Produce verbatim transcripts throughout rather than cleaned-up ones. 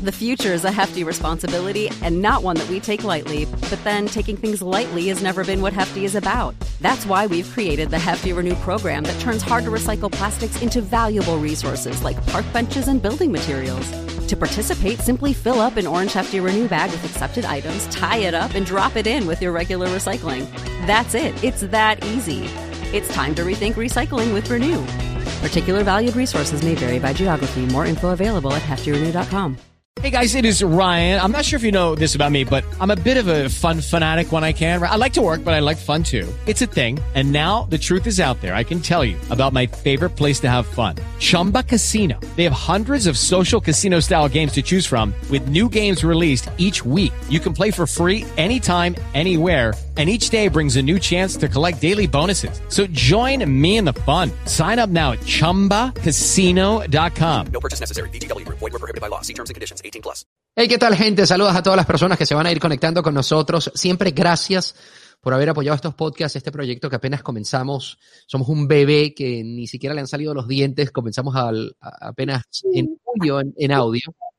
The future is a hefty responsibility and not one that we take lightly. But then taking things lightly has never been what Hefty is about. That's why we've created the Hefty Renew program that turns hard-to-recycle plastics into valuable resources like park benches and building materials. To participate, simply fill up an orange Hefty Renew bag with accepted items, tie it up, and drop it in with your regular recycling. That's it. It's that easy. It's time to rethink recycling with Renew. Particular valued resources may vary by geography. More info available at hefty renew dot com. Hey guys, it is Ryan. I'm not sure if you know this about me, but I'm a bit of a fun fanatic when I can. I like to work, but I like fun too. It's a thing. And now the truth is out there. I can tell you about my favorite place to have fun. Chumba Casino. They have hundreds of social casino style games to choose from with new games released each week. You can play for free anytime, anywhere. And each day brings a new chance to collect daily bonuses. So join me in the fun. Sign up now at chumba casino dot com. No purchase necessary. V G W Group. Void where prohibited by law. See terms and conditions. eighteen plus. Hey, ¿qué tal, gente? Saludos a todas las personas que se van a ir conectando con nosotros. Siempre gracias por haber apoyado estos podcasts, este proyecto que apenas comenzamos. Somos un bebé que ni siquiera le han salido los dientes. Comenzamos al, a, apenas en julio en, en audio.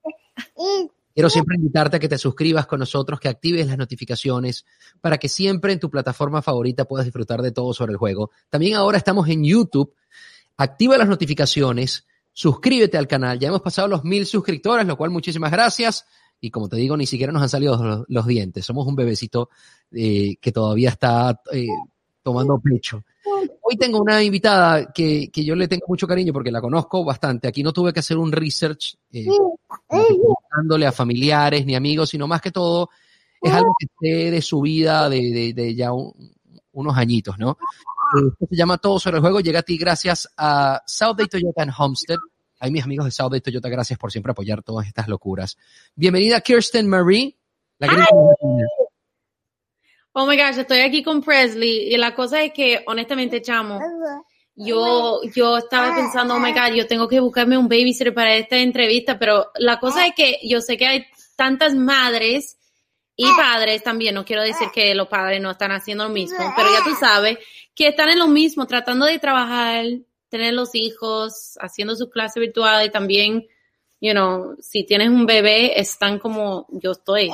Quiero siempre invitarte a que te suscribas con nosotros, que actives las notificaciones para que siempre en tu plataforma favorita puedas disfrutar de todo sobre el juego. También ahora estamos en YouTube. Activa las notificaciones, suscríbete al canal. Ya hemos pasado los mil suscriptores, lo cual muchísimas gracias. Y como te digo, ni siquiera nos han salido los, los dientes. Somos un bebecito eh, que todavía está eh, tomando pecho. Hoy tengo una invitada que, que yo le tengo mucho cariño porque la conozco bastante. Aquí no tuve que hacer un research eh, dándole a familiares ni amigos, sino más que todo es algo que sé de su vida de, de, de ya un, unos añitos, ¿no? Eh, se llama Todo sobre el Juego. Llega a ti gracias a South Day Toyota en Homestead. Ay, mis amigos de South Day Toyota, gracias por siempre apoyar todas estas locuras. Bienvenida, Kirsten Marie. La que Oh my gosh, estoy aquí con Presley y la cosa es que, honestamente, chamo, yo, yo estaba pensando, oh my God, yo tengo que buscarme un babysitter para esta entrevista, pero la cosa es que yo sé que hay tantas madres y padres también, no quiero decir que los padres no están haciendo lo mismo, pero ya tú sabes que están en lo mismo, tratando de trabajar, tener los hijos, haciendo su clase virtual y también, you know, si tienes un bebé, están como yo estoy,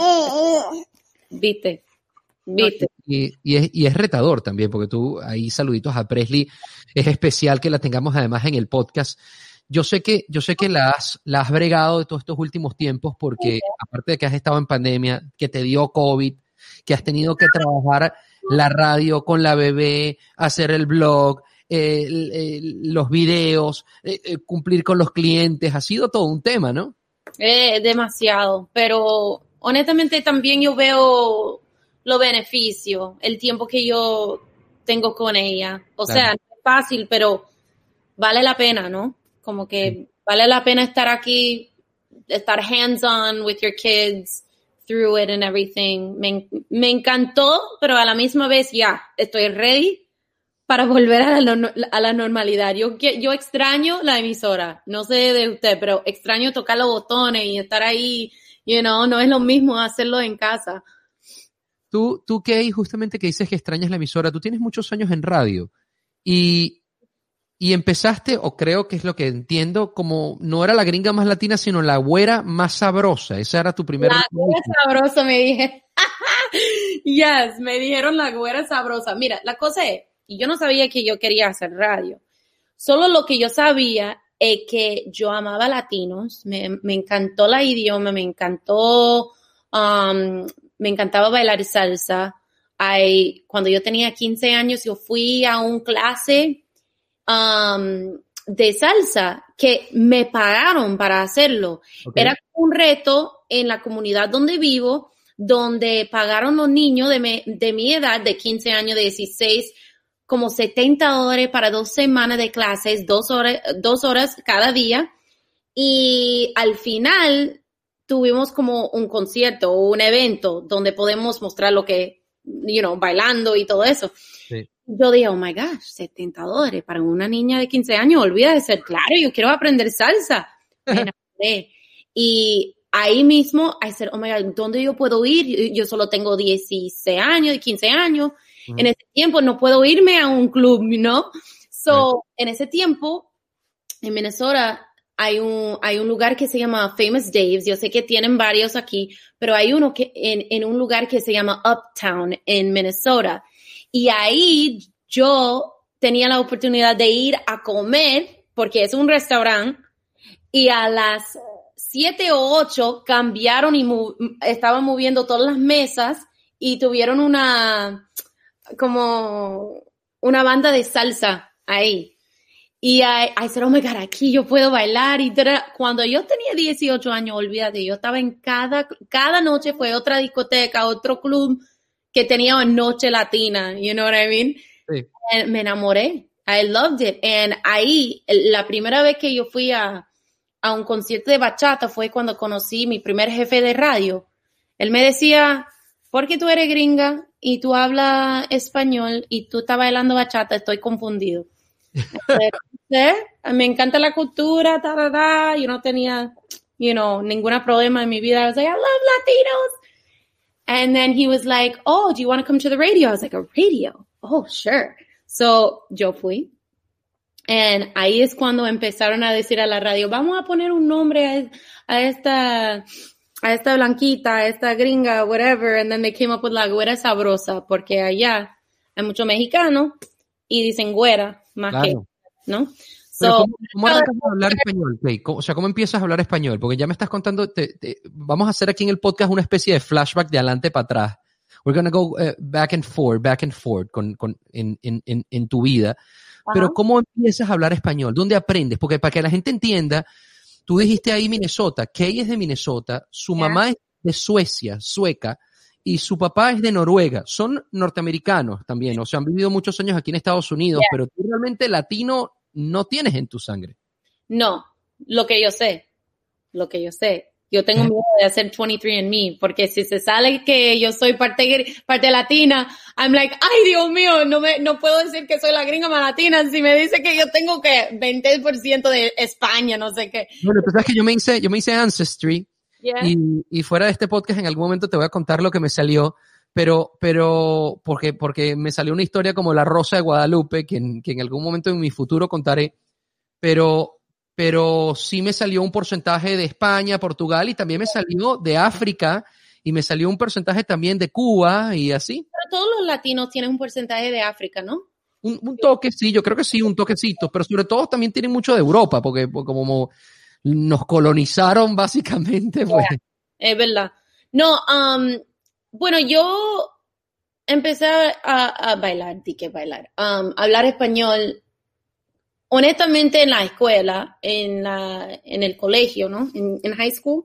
¿viste? ¿Viste? Y, y, es, y es retador también, porque tú, ahí saluditos a Presley, es especial que la tengamos además en el podcast. Yo sé que, yo sé que la has, la has bregado de todos estos últimos tiempos, porque aparte de que has estado en pandemia, que te dio COVID, que has tenido que trabajar la radio con la bebé, hacer el blog, eh, el, el, los videos, eh, eh, cumplir con los clientes, ha sido todo un tema, ¿no? Eh, demasiado, pero honestamente también yo veo los beneficios, el tiempo que yo tengo con ella. O claro. sea, no es fácil, pero vale la pena, ¿no? Como que sí. Vale la pena estar aquí, estar hands-on with your kids through it and everything. Me, me encantó, pero a la misma vez ya, estoy ready para volver a la, a la normalidad. Yo, yo extraño la emisora, no sé de usted, pero extraño tocar los botones y estar ahí, you know, no es lo mismo hacerlo en casa. Tú, tú Kay, justamente que dices que extrañas la emisora, tú tienes muchos años en radio y, y empezaste, o creo que es lo que entiendo, como no era la gringa más latina, sino la güera más sabrosa. Esa era tu primera. La güera sabrosa, me dije. Yes, me dijeron la güera sabrosa. Mira, la cosa es, y yo no sabía que yo quería hacer radio. Solo lo que yo sabía es que yo amaba latinos, me, me encantó la idioma, me encantó... Um, me encantaba bailar salsa. I, cuando yo tenía quince años, yo fui a un clase um, de salsa que me pagaron para hacerlo. Okay. Era un reto en la comunidad donde vivo, donde pagaron los niños de, me, de mi edad, de quince años, de dieciséis, como setenta dólares para dos semanas de clases, dos horas, dos horas cada día. Y al final tuvimos como un concierto o un evento donde podemos mostrar lo que, you know, bailando y todo eso. Sí. Yo dije, oh my gosh, setenta dólares para una niña de quince años, olvida de ser, claro, yo quiero aprender salsa. Y ahí mismo, I said, oh my God, ¿dónde yo puedo ir? Yo solo tengo dieciséis años, quince años. Uh-huh. En ese tiempo no puedo irme a un club, ¿no? So, uh-huh. En ese tiempo, en Minnesota, hay un, hay un lugar que se llama Famous Dave's. Yo sé que tienen varios aquí, pero hay uno que en, en un lugar que se llama Uptown en Minnesota. Y ahí yo tenía la oportunidad de ir a comer, porque es un restaurante, y a las siete o ocho cambiaron y mov- estaban moviendo todas las mesas y tuvieron una, como una banda de salsa ahí. Y I, I said, oh my God, aquí yo puedo bailar. Y tra- cuando yo tenía dieciocho años, olvídate, yo estaba en cada, cada noche fue otra discoteca, otro club que tenía noche latina, you know what I mean? Sí. And me enamoré. I loved it. And ahí, la primera vez que yo fui a, a un concierto de bachata fue cuando conocí mi primer jefe de radio. Él me decía, porque tú eres gringa y tú hablas español y tú estás bailando bachata, estoy confundido. ¿Eh? Me encanta la cultura, ta, ta, ta. Yo no tenía, you know, ningún problema en mi vida. I was like, I love Latinos. And then he was like, oh, do you want to come to the radio? I was like, a radio? Oh, sure. So, yo fui. And ahí es cuando empezaron a decir a la radio, vamos a poner un nombre a, a esta, a esta blanquita, a esta gringa, whatever. And then they came up with la güera sabrosa, porque allá hay muchos mexicanos y dicen güera más Claro. que, ¿no? Pero So, ¿cómo, cómo arrancas a hablar español, Kay? ¿Cómo- O sea, ¿cómo empiezas a hablar español? Porque ya me estás contando, te- te- vamos a hacer aquí en el podcast una especie de flashback de adelante para atrás. We're going to go uh, back and forth, back and forth con, con, en, en, en, en tu vida. Pero Ajá. ¿cómo empiezas a hablar español? ¿Dónde aprendes? Porque para que la gente entienda, tú dijiste ahí Minnesota, Kay es de Minnesota, su Yeah. mamá es de Suecia, sueca, y su papá es de Noruega. Son norteamericanos también, o sea, han vivido muchos años aquí en Estados Unidos, Yeah. pero tú realmente latino no tienes en tu sangre. No, lo que yo sé, lo que yo sé. Yo tengo miedo de hacer veintitrés and me, porque si se sale que yo soy parte, parte latina, I'm like, ay, Dios mío, no me, no puedo decir que soy la gringa más latina si me dice que yo tengo que veinte por ciento de España, no sé qué. Bueno, tú sabes que yo me hice, yo me hice Ancestry Yeah. y, y fuera de este podcast en algún momento te voy a contar lo que me salió, pero, pero, porque, porque me salió una historia como La Rosa de Guadalupe, que en, que en algún momento en mi futuro contaré, pero, pero sí me salió un porcentaje de España, Portugal y también me salió de África y me salió un porcentaje también de Cuba y así. Pero todos los latinos tienen un porcentaje de África, ¿no? Un, un toque, sí, yo creo que sí, un toquecito, pero sobre todo también tienen mucho de Europa, porque, porque como nos colonizaron básicamente, pues. Es verdad. No, um, bueno, yo empecé a, a bailar, di que bailar, um, hablar español, honestamente en la escuela, en la, en el colegio, ¿no? En, en high school.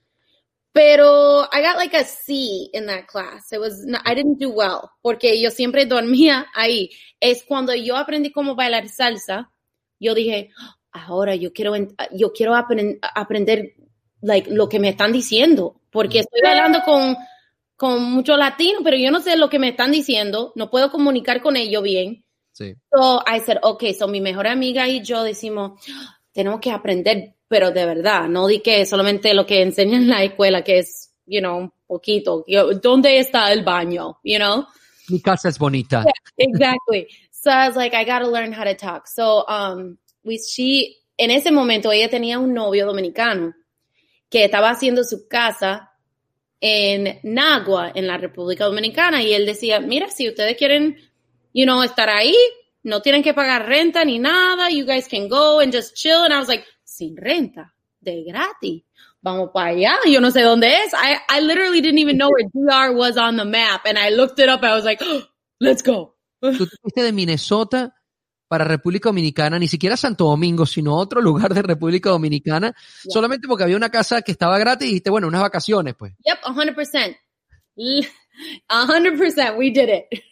Pero I got like a C in that class. It was not, I didn't do well porque yo siempre dormía ahí. Es cuando yo aprendí cómo bailar salsa, yo dije, ahora yo quiero yo quiero aprend, aprender like lo que me están diciendo, porque estoy bailando con con muchos latinos, pero yo no sé lo que me están diciendo, no puedo comunicar con ellos bien. Sí. So I said, okay, so mi mejor amiga y yo decimos, tenemos que aprender, pero de verdad, no di que solamente lo que enseñan en la escuela, que es, you know, un poquito, yo, ¿dónde está el baño? You know? Mi casa es bonita. Yeah, exactly. So I was like, I gotta learn how to talk. So, um, we, she, en ese momento ella tenía un novio dominicano que estaba haciendo su casa en Nagua, en la República Dominicana, y él decía, mira, si ustedes quieren, you know, estar ahí, no tienen que pagar renta ni nada, you guys can go and just chill. And I was like, sin renta, de gratis, vamos para allá, yo no sé dónde es. I, I literally didn't even know where D R was on the map, and I looked it up, and I was like, oh, let's go. Tú te fuiste de Minnesota para República Dominicana, ni siquiera Santo Domingo, sino otro lugar de República Dominicana, Yeah. solamente porque había una casa que estaba gratis y dijiste, bueno, unas vacaciones, pues. Yep, one hundred percent. one hundred percent, we did it.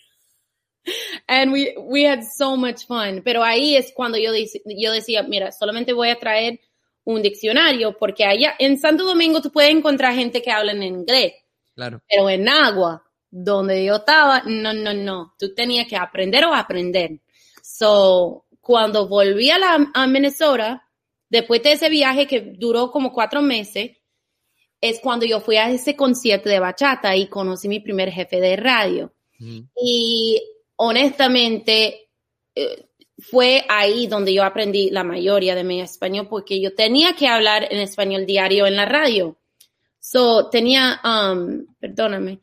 And we, we had so much fun. Pero ahí es cuando yo, dec- yo decía, mira, solamente voy a traer un diccionario, porque allá en Santo Domingo tú puedes encontrar gente que habla en inglés, Claro. pero en Agua, donde yo estaba, no, no, no. Tú tenías que aprender o aprender. So, cuando volví a, la, a Minnesota, después de ese viaje que duró como cuatro meses, es cuando yo fui a ese concierto de bachata y conocí mi primer jefe de radio. Mm. Y honestamente, eh, fue ahí donde yo aprendí la mayoría de mi español, porque yo tenía que hablar en español diario en la radio. So, tenía, um, perdóname,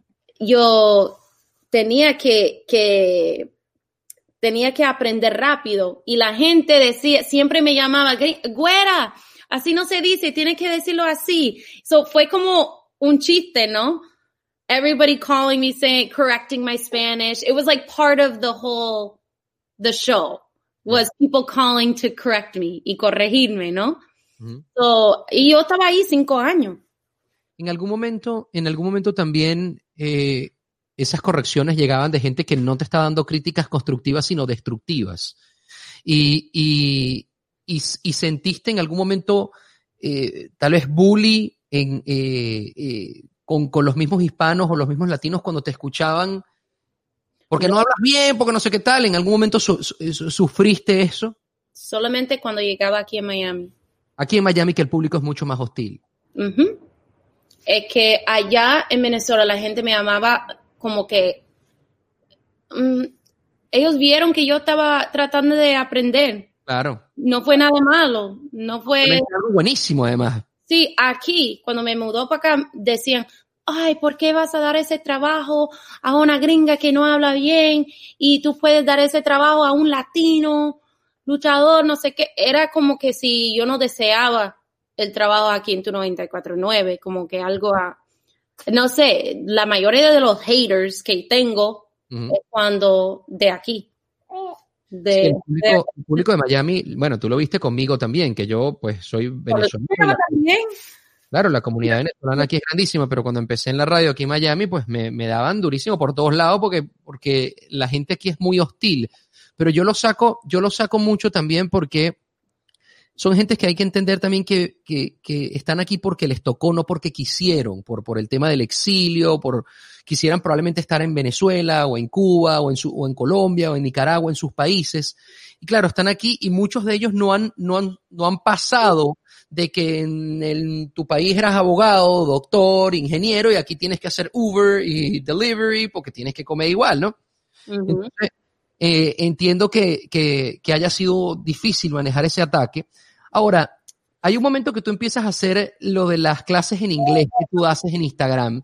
yo tenía que, que, tenía que aprender rápido. Y la gente decía, siempre me llamaba, güera, así no se dice, tienes que decirlo así. So, fue como un chiste, ¿no? Everybody calling me, saying, correcting my Spanish. It was like part of the whole, the show, was people calling to correct me y corregirme, ¿no? Uh-huh. So, y yo estaba ahí cinco años. En algún momento, en algún momento también eh, esas correcciones llegaban de gente que no te estaba dando críticas constructivas, sino destructivas. Y, y, y, y sentiste en algún momento eh, tal vez bully en, eh, eh, con, con los mismos hispanos o los mismos latinos cuando te escuchaban, porque no hablas bien, porque no sé qué tal. ¿En algún momento su, su, sufriste eso? Solamente cuando llegaba aquí en Miami. Aquí en Miami, que el público es mucho más hostil. Uh-huh. Es que allá en Venezuela la gente me amaba como que um, ellos vieron que yo estaba tratando de aprender. Claro. No fue nada malo. No fue algo buenísimo, además. Sí, aquí, cuando me mudó para acá, decían, ay, ¿por qué vas a dar ese trabajo a una gringa que no habla bien? Y tú puedes dar ese trabajo a un latino, luchador, no sé qué. Era como que si yo no deseaba el trabajo aquí en tu noventa y cuatro punto nueve, como que algo a, no sé, la mayoría de los haters que tengo uh-huh. es cuando de aquí. De, sí, el, público, de, el público de Miami, bueno, tú lo viste conmigo también, que yo pues soy venezolano. También. Claro, la comunidad venezolana aquí es grandísima, pero cuando empecé en la radio aquí en Miami, pues me, me daban durísimo por todos lados porque, porque la gente aquí es muy hostil. Pero yo lo saco, yo lo saco mucho también porque son gentes que hay que entender también que, que, que están aquí porque les tocó, no porque quisieron, por, por el tema del exilio, por quisieran probablemente estar en Venezuela o en Cuba o en, su, o en Colombia o en Nicaragua, en sus países. Y claro, están aquí y muchos de ellos no han, no han, no han pasado de que en, en tu país eras abogado, doctor, ingeniero y aquí tienes que hacer Uber y delivery porque tienes que comer igual, ¿no? Uh-huh. Entonces, eh, entiendo que, que, que haya sido difícil manejar ese ataque. Ahora, hay un momento que tú empiezas a hacer lo de las clases en inglés que tú haces en Instagram,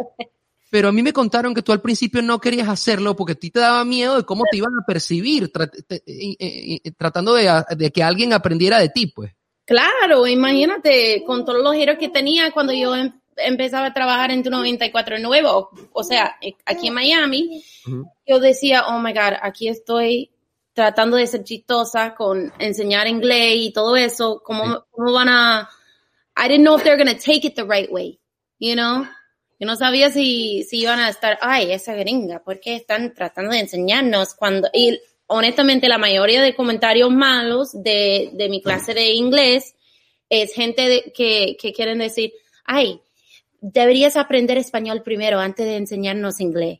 pero a mí me contaron que tú al principio no querías hacerlo porque a ti te daba miedo de cómo te iban a percibir tra- te, eh, eh, tratando de, de que alguien aprendiera de ti, pues. Claro, imagínate, con todos los giros que tenía cuando yo em- empezaba a trabajar en tu noventa y cuatro nueve, o, o sea, aquí en Miami, uh-huh. yo decía, oh my God, aquí estoy tratando de ser chistosa con enseñar inglés y todo eso, ¿cómo, sí. cómo van a, I didn't know if they're going to take it the right way, you know? Yo no sabía si, si iban a estar, ay, esa gringa, ¿por qué están tratando de enseñarnos cuando, y honestamente la mayoría de comentarios malos de, de mi clase de inglés es gente de, que, que quieren decir, ay, deberías aprender español primero antes de enseñarnos inglés.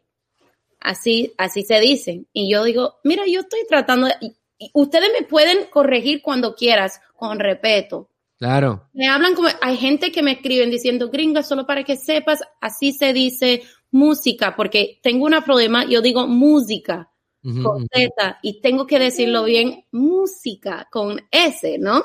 Así, así se dicen. Y yo digo, mira, yo estoy tratando de, y, y ustedes me pueden corregir cuando quieras, con respeto. Claro. Me hablan como, hay gente que me escriben diciendo, gringa, solo para que sepas, así se dice música, porque tengo un problema, yo digo música, uh-huh. con Z, y tengo que decirlo bien, música, con S, ¿no?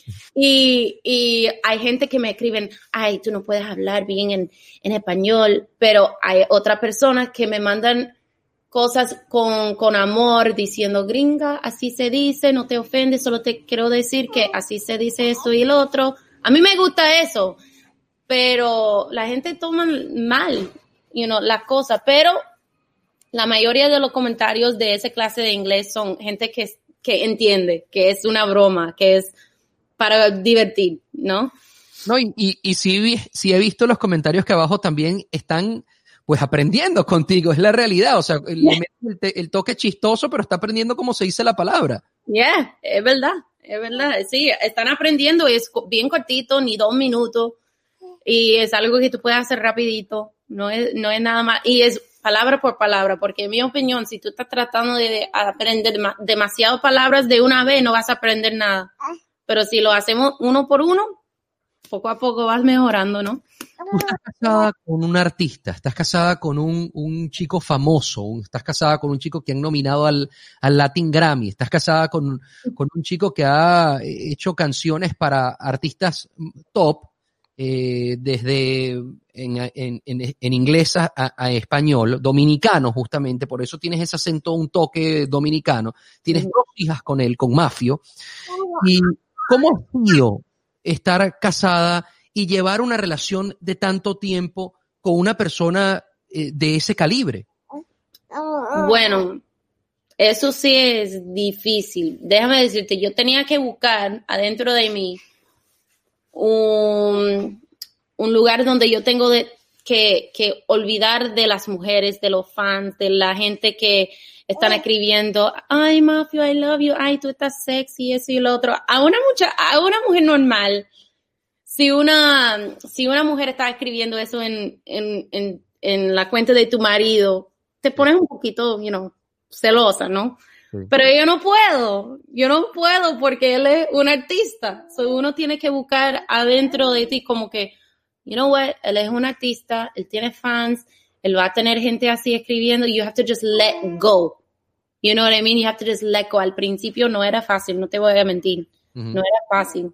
Y, y hay gente que me escriben, ay, tú no puedes hablar bien en, en español, pero hay otras personas que me mandan cosas con, con amor, diciendo, gringa, así se dice, no te ofendes, solo te quiero decir que así se dice eso y el otro. A mí me gusta eso, pero la gente toma mal, you know, las cosas, pero la mayoría de los comentarios de esa clase de inglés son gente que, que entiende, que es una broma, que es para divertir, ¿no? No, y, y, y sí, sí he visto los comentarios que abajo también están pues aprendiendo contigo, es la realidad, o sea, yeah. le meten el, el toque chistoso, pero está aprendiendo cómo se dice la palabra. Yeah, es verdad, es verdad, sí, están aprendiendo, es bien cortito, ni dos minutos, y es algo que tú puedes hacer rapidito, no es, no es nada más, y es palabra por palabra, porque en mi opinión, si tú estás tratando de aprender demasiadas palabras de una vez, no vas a aprender nada, pero si lo hacemos uno por uno, poco a poco vas mejorando, ¿no? tú estás casada con un artista, estás casada con un, un chico famoso, un, estás casada con un chico que han nominado al, al Latin Grammy, estás casada con, con un chico que ha hecho canciones para artistas top, eh, desde en, en, en, en inglés a, a español, dominicano justamente, por eso tienes ese acento, un toque dominicano. Tienes dos hijas con él, con Mafio. ¿Y cómo ha sido estar casada y llevar una relación de tanto tiempo con una persona eh, de ese calibre? Bueno, eso sí es difícil. Déjame decirte, yo tenía que buscar adentro de mí un, un lugar donde yo tengo de, que, que olvidar de las mujeres, de los fans, de la gente que están escribiendo, ay, Mafio, I love you, ay, tú estás sexy, eso y lo otro. A una, mucha, a una mujer normal, si una, si una mujer está escribiendo eso en, en, en, en la cuenta de tu marido, te pones un poquito, you know, celosa, ¿no? Sí. Pero yo no puedo, yo no puedo porque él es un artista. So uno tiene que buscar adentro de ti como que, you know what, él es un artista, él tiene fans, él va a tener gente así escribiendo, you have to just let go. You know what I mean? You have to just let go. Al principio no era fácil, no te voy a mentir. Uh-huh. No era fácil.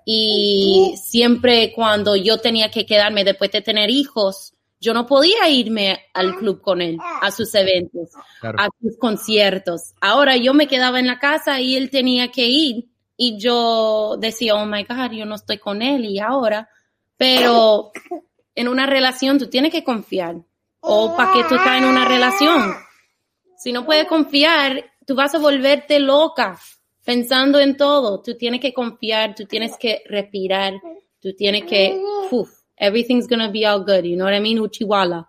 Y siempre cuando yo tenía que quedarme después de tener hijos, yo no podía irme al club con él, a sus eventos, claro, a sus conciertos. Ahora yo me quedaba en la casa y él tenía que ir y yo decía, oh my God, yo no estoy con él y ahora. Pero en una relación tú tienes que confiar. ¿O para qué tú estás en una relación? Si no puedes confiar, tú vas a volverte loca pensando en todo. Tú tienes que confiar, tú tienes que respirar, tú tienes que, uf, everything's gonna be all good, you know what I mean? Uchiwala.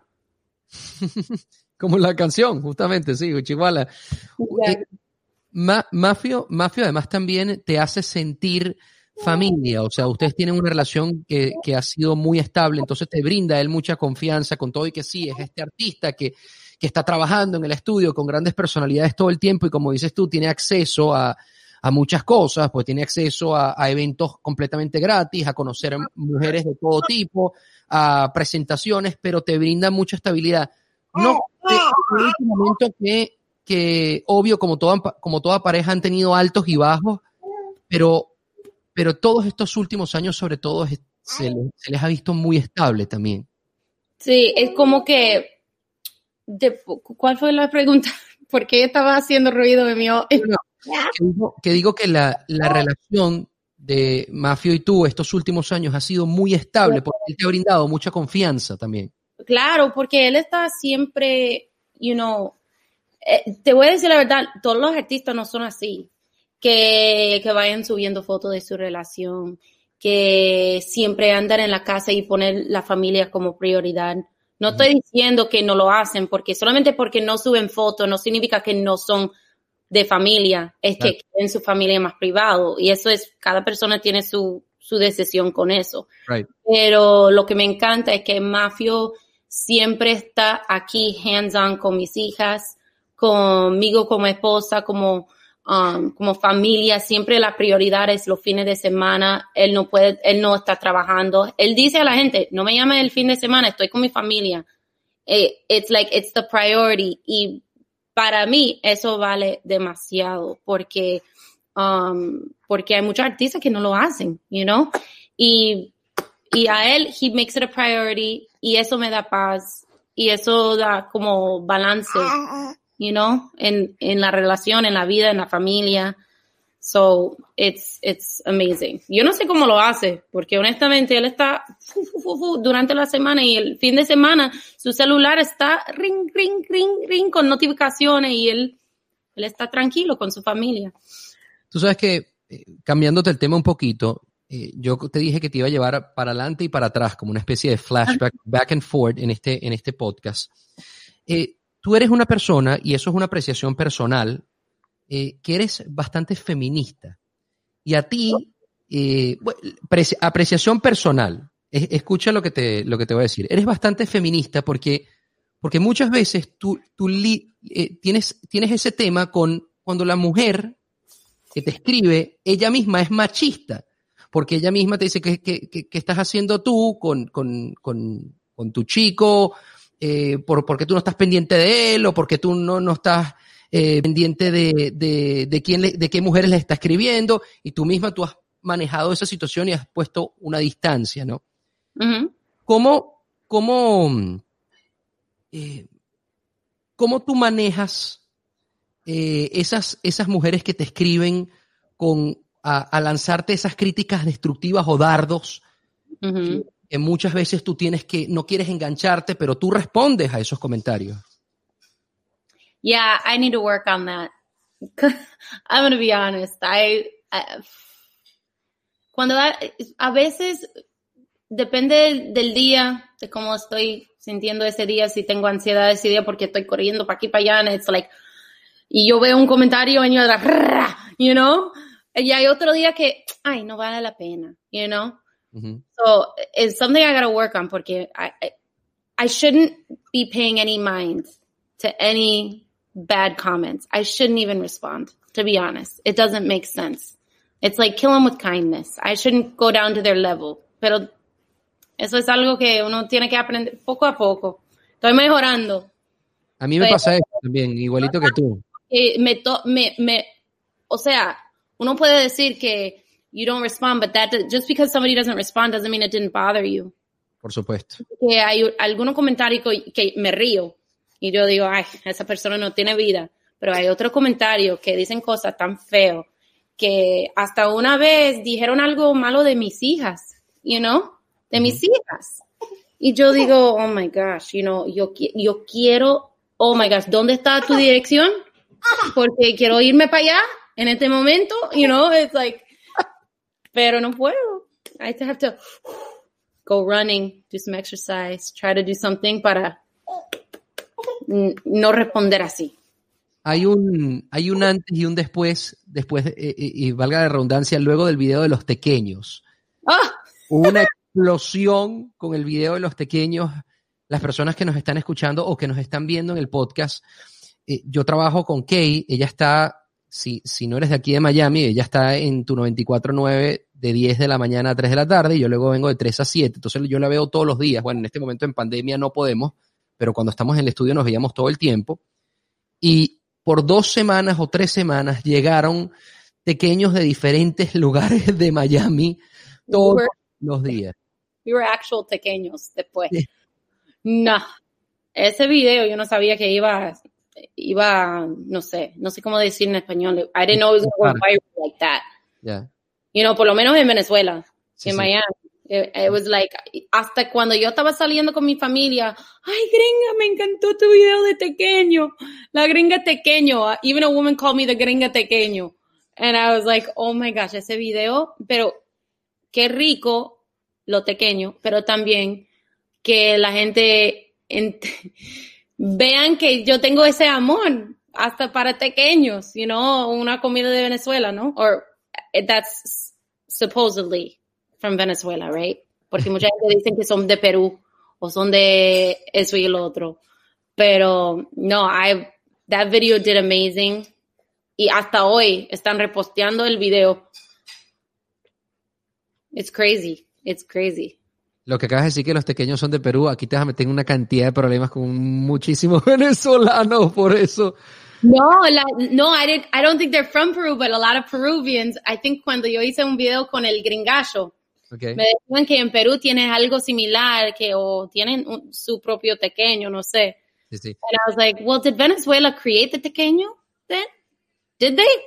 Como la canción, justamente, sí, Uchiwala. Yeah. Ma- Mafio, Mafio además también te hace sentir familia, o sea, ustedes tienen una relación que, que ha sido muy estable, entonces te brinda él mucha confianza con todo y que sí, es este artista que, que está trabajando en el estudio con grandes personalidades todo el tiempo y como dices tú, tiene acceso a, a muchas cosas, pues tiene acceso a, a eventos completamente gratis, a conocer mujeres de todo tipo, a presentaciones, pero te brinda mucha estabilidad. No, en un momento que, que obvio, como toda, como toda pareja han tenido altos y bajos, pero pero todos estos últimos años, sobre todo, se les, se les ha visto muy estable también. Sí, es como que, de, ¿cuál fue la pregunta? ¿Por qué estaba haciendo ruido de mi oído? No, que, digo, que digo que la, la relación de Mafio y tú estos últimos años ha sido muy estable, porque él te ha brindado mucha confianza también. Claro, porque él está siempre, you know, eh, te voy a decir la verdad, todos los artistas no son así. Que, que vayan subiendo fotos de su relación, que siempre andan en la casa y poner la familia como prioridad. No estoy diciendo que no lo hacen, porque solamente porque no suben fotos no significa que no son de familia, es que quieren su familia más privado, y eso es, cada persona tiene su, su decisión con eso. Right. Pero lo que me encanta es que Mafio siempre está aquí hands-on con mis hijas, conmigo como esposa, como Um, como familia, siempre la prioridad es los fines de semana. Él no puede, él no está trabajando. Él dice a la gente, no me llamen el fin de semana, estoy con mi familia. It, it's like, it's the priority. Y para mí eso vale demasiado porque, um, porque hay muchos artistas que no lo hacen, you know? Y, y a él, he makes it a priority y eso me da paz y eso da como balance. You know, en, en la relación, en la vida, en la familia. So, it's, it's amazing. Yo no sé cómo lo hace, porque honestamente él está fu, fu, fu, fu, durante la semana y el fin de semana su celular está ring, ring, ring, ring con notificaciones y él, él está tranquilo con su familia. Tú sabes que, eh, cambiándote el tema un poquito, eh, yo te dije que te iba a llevar para adelante y para atrás, como una especie de flashback, back and forth en este, en este podcast. Eh, Tú eres una persona, y eso es una apreciación personal, eh, que eres bastante feminista. Y a ti, eh, bueno, preci- apreciación personal, es, escucha lo que, te, lo que te voy a decir. Eres bastante feminista porque, porque muchas veces tú, tú li, eh, tienes, tienes ese tema con cuando la mujer que te escribe, ella misma es machista. porque ella misma te dice que, que, que, que estás haciendo tú con, con, con, con tu chico, eh, por, porque tú no estás pendiente de él, o porque tú no, no estás eh, pendiente de, de, de, quién le, de qué mujeres le está escribiendo, y tú misma tú has manejado esa situación y has puesto una distancia, ¿no? Uh-huh. ¿Cómo, cómo, eh, cómo tú manejas eh, esas, esas mujeres que te escriben con, a, a lanzarte esas críticas destructivas o dardos? Uh-huh. que, que muchas veces tú tienes que, no quieres engancharte, pero tú respondes a esos comentarios. Yeah, I need to work on that. I'm going to be honest. I, I cuando a, a veces depende del día, de cómo estoy sintiendo ese día, si tengo ansiedad ese día porque estoy corriendo para aquí para allá, and it's like, y yo veo un comentario y yo, you know, y hay otro día que, ay, no vale la pena, you know. Mm-hmm. So it's something I gotta work on, porque I, I I shouldn't be paying any mind to any bad comments. I shouldn't even respond, to be honest. It doesn't make sense. It's like kill them with kindness. I shouldn't go down to their level. Pero eso es algo que uno tiene que aprender poco a poco. Estoy mejorando. A mí me Pero, pasa eso también, igualito que tú. Eh, me, to, me, me, o sea, uno puede decir que you don't respond, but that just because somebody doesn't respond doesn't mean it didn't bother you. Por supuesto. Que hay algunos comentarios que, que me río y yo digo, ay, esa persona no tiene vida. Pero hay otros comentarios que dicen cosas tan feas que hasta una vez dijeron algo malo de mis hijas, you know, de mis mm-hmm. hijas. Y yo digo, oh my gosh, you know, yo, yo quiero, oh my gosh, ¿dónde está tu dirección? Porque quiero irme para allá en este momento, you know, it's like, pero no puedo. I have to go running, do some exercise, try to do something para no responder así. Hay un, hay un antes y un después, después, eh, y, y valga la redundancia, luego del video de los tequeños. ¡Ah! Hubo una explosión con el video de los tequeños. Las personas que nos están escuchando o que nos están viendo en el podcast, eh, yo trabajo con Kay, ella está, si, si no eres de aquí de Miami, ella está en tu noventa y cuatro punto nueve de diez de la mañana a tres de la tarde, y yo luego vengo de tres a siete, entonces yo la veo todos los días. Bueno, en este momento en pandemia no podemos, pero cuando estamos en el estudio nos veíamos todo el tiempo, y por dos semanas o tres semanas llegaron tequeños de diferentes lugares de Miami todos we were, los días. We were actual tequeños después. Sí. No, ese video yo no sabía que iba, iba, no sé, no sé cómo decir en español. I didn't know it was going to go viral like that. Yeah. You know, por lo menos en Venezuela, sí, en sí. Miami. It, it was like, hasta cuando yo estaba saliendo con mi familia, ay, gringa, me encantó tu video de tequeño. La gringa tequeño. Even a woman called me the gringa tequeño. And I was like, oh my gosh, ese video, pero qué rico lo tequeño, pero también que la gente ent- vean que yo tengo ese amor hasta para tequeños, you know, una comida de Venezuela, ¿no? Or that's supposedly from Venezuela, right? Porque mucha gente dice que son de Perú o son de eso y lo otro. Pero no, I that video did amazing. Y hasta hoy están reposteando el video. It's crazy. It's crazy. Lo que acabas de decir que los tequeños son de Perú, aquí te vas a meter en una cantidad de problemas con muchísimos venezolanos por eso. No, la, no, I didn't, I don't think they're from Peru, but a lot of Peruvians, I think cuando yo hice un video con el gringacho, okay, me decían que en Perú tienes algo similar, que o tienen un, su propio tequeño, no sé. Sí, sí. And I was like, well, did Venezuela create the tequeño then? Did they?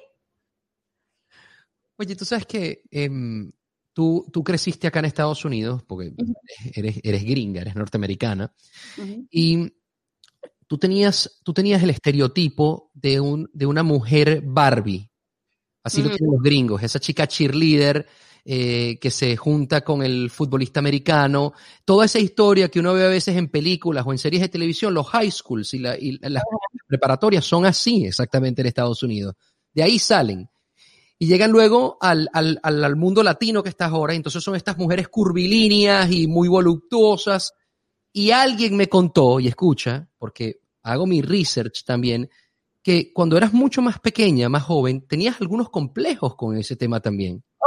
Oye, tú sabes que eh, tú, tú creciste acá en Estados Unidos, porque uh-huh. eres, eres gringa, eres norteamericana, uh-huh. y tú tenías, tú tenías el estereotipo de, un, de una mujer Barbie. Así uh-huh. lo tienen los gringos, esa chica cheerleader eh, que se junta con el futbolista americano. Toda esa historia que uno ve a veces en películas o en series de televisión, los high schools y, la, y las uh-huh. preparatorias son así exactamente en Estados Unidos. De ahí salen. Y llegan luego al, al, al mundo latino que estás ahora, entonces son estas mujeres curvilíneas y muy voluptuosas. Y alguien me contó, y escucha, porque hago mi research también, que cuando eras mucho más pequeña, más joven, tenías algunos complejos con ese tema también.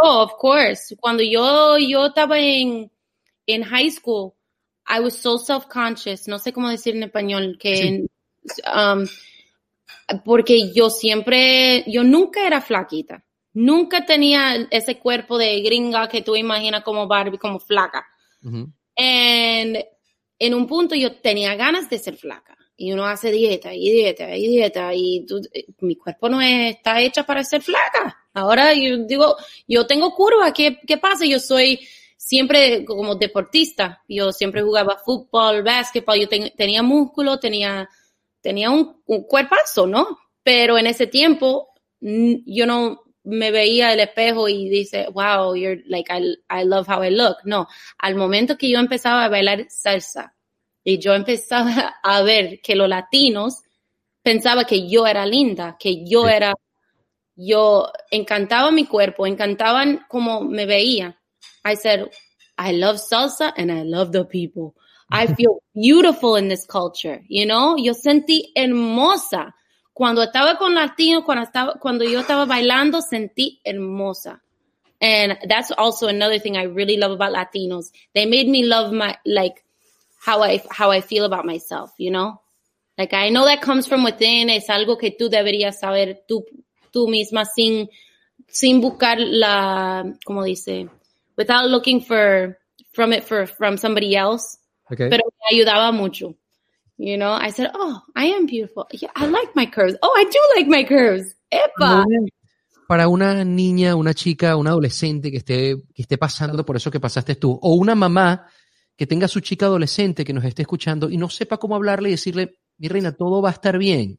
Oh, of course. Cuando yo, yo estaba en, en high school, I was so self-conscious. No sé cómo decir en español, que, sí. um, porque yo siempre, yo nunca era flaquita. Nunca tenía ese cuerpo de gringa que tú imaginas como Barbie, como flaca. Uh-huh. And en un punto yo tenía ganas de ser flaca. Y uno hace dieta y dieta y dieta y tú, mi cuerpo no es, está hecha para ser flaca. Ahora yo digo, yo tengo curva, ¿qué, qué pasa? Yo soy siempre como deportista. Yo siempre jugaba fútbol, básquetbol, yo ten, tenía músculo, tenía, tenía un, un cuerpazo, ¿no? Pero en ese tiempo yo no me veía el espejo y dice, wow, you're like, I, I love how I look. No, al momento que yo empezaba a bailar salsa, y yo empezaba a ver que los latinos pensaban que yo era linda, que yo sí. era, yo encantaba mi cuerpo, encantaban como me veía. I said, I love salsa and I love the people. I feel beautiful in this culture, you know? Yo sentí hermosa. Cuando estaba con latinos, cuando estaba, cuando yo estaba bailando, sentí hermosa. And that's also another thing I really love about Latinos. They made me love my, like, how I, how I feel about myself, you know? Like, I know that comes from within. Es algo que tú deberías saber tú, tú misma sin, sin buscar la, ¿cómo dice? Without looking for, from it for, from somebody else. Okay. Pero me ayudaba mucho. You know, I said, oh, I am beautiful. Yeah, I like my curves. Oh, I do like my curves. Epa. Para una niña, una chica, una adolescente que esté, que esté pasando por eso que pasaste tú, o una mamá que tenga su chica adolescente que nos esté escuchando y no sepa cómo hablarle y decirle, mi reina, todo va a estar bien.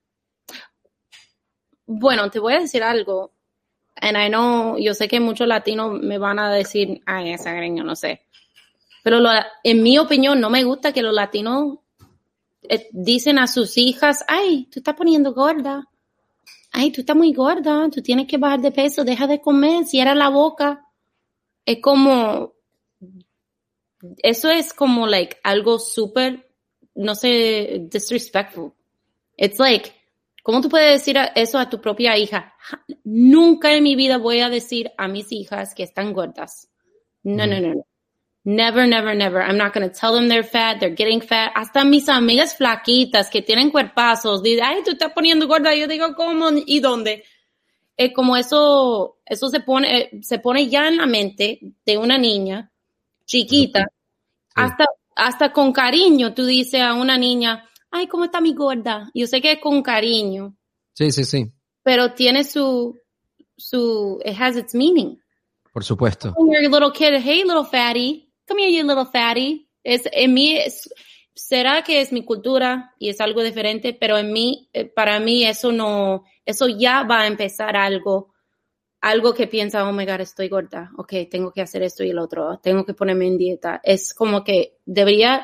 Bueno, te voy a decir algo. And I know, yo sé que muchos latinos me van a decir, ay, esa greña, no sé. Pero lo, en mi opinión, no me gusta que los latinos eh, dicen a sus hijas, ay, tú estás poniendo gorda. Ay, tú estás muy gorda, tú tienes que bajar de peso, deja de comer, cierra la boca. Es como, eso es como, like, algo súper, no sé, disrespectful. It's like, ¿cómo tú puedes decir eso a tu propia hija? Nunca en mi vida voy a decir a mis hijas que están gordas. No, mm. no, no, no. Never, never, never. I'm not going to tell them they're fat, they're getting fat. Hasta mis amigas flaquitas que tienen cuerpazos, dicen, ay, tú estás poniendo gorda. Yo digo, ¿cómo? ¿Y dónde? Eh, como eso, eso se pone, eh, se pone ya en la mente de una niña chiquita. Sí. Hasta, hasta con cariño tú dices a una niña, ay, ¿cómo está mi gorda? Yo sé que es con cariño. Sí, sí, sí. Pero tiene su, su, it has its meaning. Por supuesto. When you're a little kid, hey, little fatty. Come here, you little fatty. Es, en mí, es, será que es mi cultura y es algo diferente, pero en mí, para mí eso no, eso ya va a empezar algo, algo que piensa, oh my God, estoy gorda. Ok, tengo que hacer esto y el otro. Tengo que ponerme en dieta. Es como que debería